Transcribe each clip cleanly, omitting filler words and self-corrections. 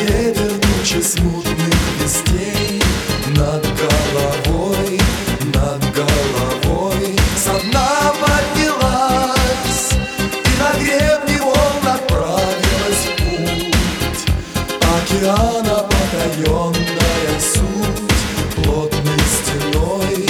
ветер тучи смутных вестей над головой со дна поднялась и на гребне волн отправилась в путь. Океана потаенная суть плотной стеной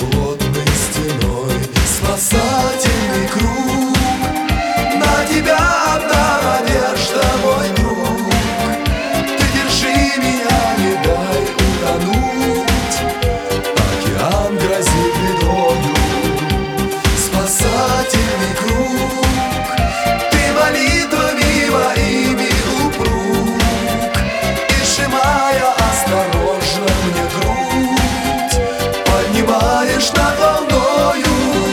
спасательный круг. На тебя одна надежда, мой друг. Ты держи меня, не дай утонуть. Океан грозит бедою. Спасательный круг. Ты молитвами моими упруг, и сжимая осторожно мне грудь, поднимаешь над волною.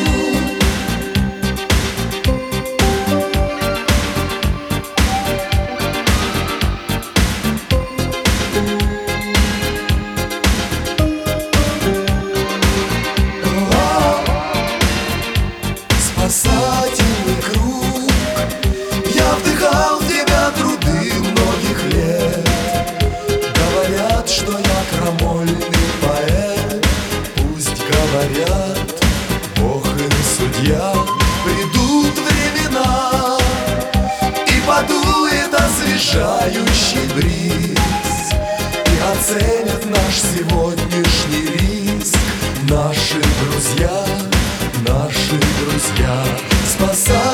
Спасательный круг. Я вдыхал в тебя труды многих лет. Говорят, что я крамольный поэт. Пусть говорят, Бог им судья. Придут времена, и подует освежающий бриз, и оценят наш сегодняшний риск наши друзья. Спасай